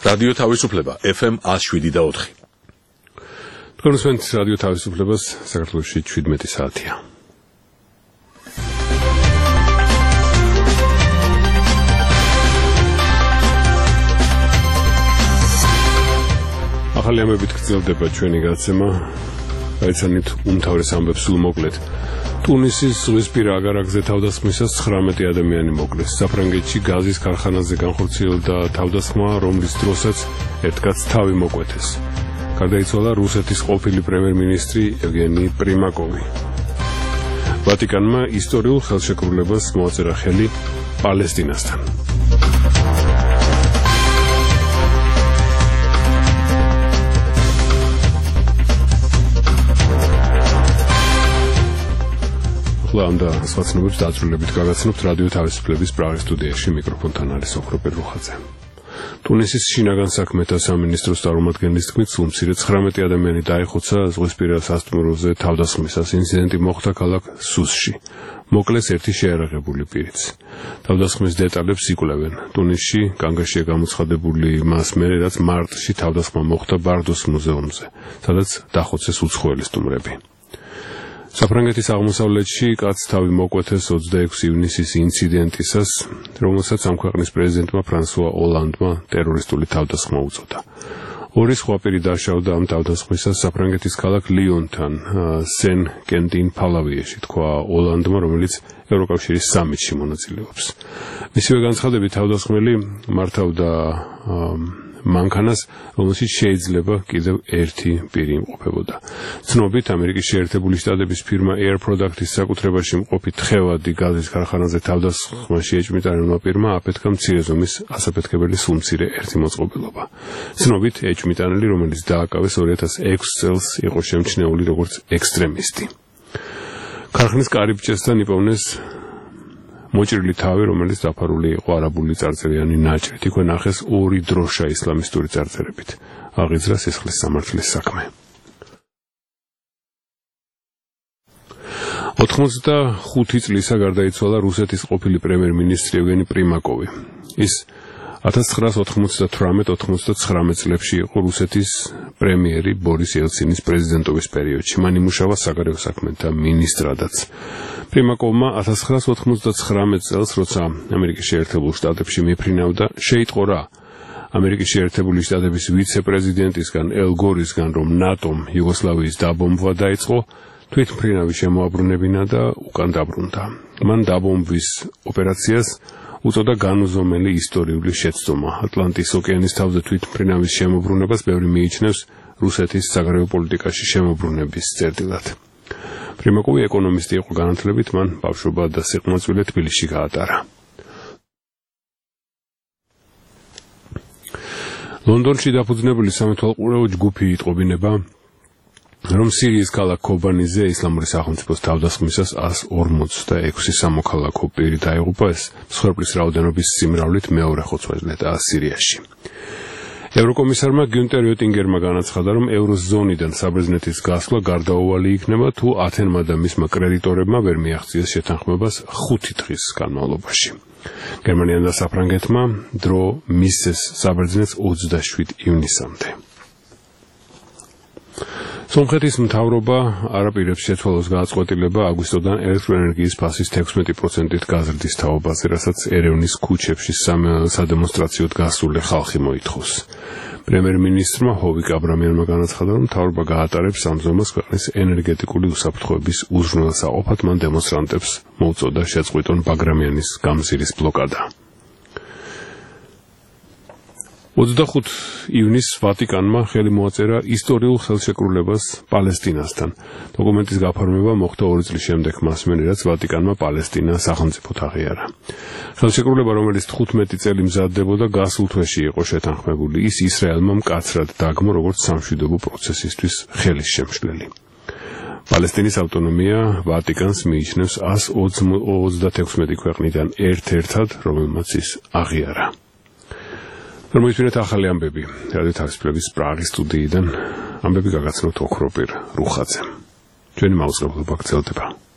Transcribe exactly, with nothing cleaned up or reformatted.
რადიო თავისუფლება ეფ ემ one oh seven და four. თქვენს რადიო თავისუფლებას საქართველოში seventeen საათია. ახალი ამბებით გრძელდება ჩვენი გაცემა. გაიცანით უმთავრეს ამბებს სულ მოკლედ. ტუნისის ზღვისპირა აგარაკზე თავდასხმისას nineteen ადამიანი მოკლეს. საფრანგეთში გაზის ქარხანაზე განხორციელდა თავდასხმა, რომლის დროსაც ერთ კაცს თავი მოკვეთეს. გარდაიცვალა რუსეთის ყოფილი პრემიერ-მინისტრი ევგენი პრიმაკოვი. ვატიკანმა ისტორიულ ხელშეკრულებას მოაწერა ხელი პალესტინასთან. ამ და სხვა ცნობებს დაწვრილებით გაგაცნობთ რადიო თავისუფლების პრაღის სტუდიაში მიკროფონთან არის ოქროპე რუხაძე. ტუნისის შინაგან საქმეთა სამინისტროს წარმომადგენლის თქმით, სულ მცირე nineteen ადამიანი დაიხოცა ზღვისპირა სასტუმროზე თავდასხმისას. ინციდენტი მოხდა ქალაქ სუსში. მოკლეს ერთი შეიარაღებული პირიც. თავდასხმის დეტალებს იკვლევენ. ტუნისში კანგაშია გამოცხადებული მას მერე, რაც მარტში თავდასხმა მოხდა ბარდოს მუზეუმზე, სადაც დახოცეს უცხოელი სტუმრები. საფრანგეთის აღმოსავლეთში კაცს თავი მოკვეთეს twenty-six ივნისის ინციდენტისას, რომელსაც ამ ქვეყნის პრეზიდენტმა ფრანსუა ოლანდმა ტერორისტული თავდასხმა უწოდა. ორი სხვა პირი დაშავდა ამ თავდასხმისას საფრანგეთის ქალაქ ლიონთან, სენ-კენტინ-ფალავიეში, თქვა ოლანდმა, რომელიც ევროკავშირის სამიტში მონაწილეობს. მისივე განცხადებით თავდასხმელი მართავდა მანქანას, რომელშიც შეიძლება კიდევ ერთი პირი იმყოფებოდა. ცნობით, ამერიკის შეერთებული შტატების ფირმა Air Products-ის საკუთრებაში მყოფი თხევადი გაზის ქარხანაზე თავდასხმაში ეჭვმიტანილმა პირმა აფეთქა მცირე ზომის ასაფეთქებელი სულმცირე ერთი მოწყობილობა. ცნობით, ეჭვმიტანილი, რომელიც დააკავეს two thousand six წელს, იყო შემჩნეული როგორც ექსტრემისტი. ქარხნის კარიბჭესთან იპოვნეს მოჭრილი თავი, რომელიც დაფარული იყო არაბული წარწერიანი ნაჭრით. იქვე ნახეს ორი დროშა ისლამისტური წარწერებით. აღიძრა სისხლის სამართლის საქმე. ოცდახუთი წლისა გარდაიცვალა რუსეთის ყოფილი პრემიერ-მინისტრი ევგენი პრიმაკოვი. ის nineteen ninety-eight ninety-nine წლებში იყო რუსეთის პრემიერი ბორის ელცინის პრეზიდენტობის პერიოდში. მან იმუშავა საგარეო საქმეთა მინისტრადაც. პრიმაკოვმა nineteen ninety-nine წელს, როცა ამერიკის შეერთებულ შტატებში მიფრინავდა, შეიტყო რა ამერიკის შეერთებული შტატების ვიცე-პრეზიდენტისგან ელ გორისგან, რომ ნატომ იუგოსლავიის დაბომბვა დაიწყო, თვითმფრინავი შემოაბრუნებინა და უკან დაბრუნდა. მან დაბომბვის ოპერაციას უწოდა განუზომელი ისტორიული შეცდომა. ატლანტის ოკეანის თავზე თვითმფრინავის შემოbrunებას ბევრი მიიჩნევს რუსეთის საგარეო პოლიტიკაში შემოbrunების წერტილად. პრიმაკოვი ეკონომისტი იყო განათლებით, მან ბავშვობა და სიყმაწვილე თბილისში გაატარა. ლონდონში დაფუძნებული სამეთვალყურეო ჯგუფი იტყობინება, რომ სირიის ქალაქ ქობანიზე ისლამური სახელმწიფოს თავდასხმისას one hundred forty-six სამოქალაქო პირი დაიღუპა. ეს მსხვერპლის რაოდენობის სიმრავლით მეორე ხოცვა-ჟლეტაა სირიაში. ევროკომისარმა გიუნტერ ოტინგერმა განაცხადა, რომ ევროზონიდან საბერძნეთის გასვლა გარდაუვალი იქნება, თუ ათენმა და მისმა კრედიტორებმა ვერ მიაღწიეს შეთანხმებას ხუთი დღის განმავლობაში. გერმანიამ და საფრანგეთმა დრო მისცეს საბერძნეთს twenty-seven ივნისამდე. სომხეთის მთავრობა არაპირებს შეცვალოს გააწყვეტილება აგვისტოდან ელექტროენერგიის ფასის sixteen percent-ით გაზრდის თაობაზე, რასაც ერევნის ქუჩებში სადემონსტრაციოდ გასული ხალხი მოითხოვს. პრემიერ-მინისტრმა ჰოვიკ აბრამიანმა განაცხადა, რომ მთავრობა გაატარებს ამ ზომას ქვეყნის ენერგეტიკული უსაფრთხოების უზრუნველსაყოფად. მან დემონსტრანტებს მოუწოდა შეწყვიტონ ბაგრამიანის გამზირის ბლოკადა. twenty-five ივნისს ვატიკანმა ხელი მოაწერა ისტორიულ ხელშეკრულებას პალესტინასთან. დოკუმენტის გაფორმება მოხდა ორი წლის შემდეგ მას მერე, რაც ვატიკანმა პალესტინა სახელმწიფოდ აღიარა. ხელშეკრულება, რომელიც თხუთმეტი წელი მზადდებოდა, გასულ თვეში იყო შეთანხმებული. ის ისრაელმა მკაცრად დაგმო, როგორც სამშვიდობო პროცესისთვის ხელის შემშლელი. პალესტინის ავტონომია ვატიკანს მიიჩნევს one thirty-six ქვეყნიდან ერთ-ერთად, რომელმაც ის აღიარა. Რომლებიც ახალი ამბები რადიო თავისუფლების პრაღის სტუდიიდან ამბები გაგაცნობთ ოქროპირ რუხაძემ. ჩვენი მაუწყებლობა გრძელდება.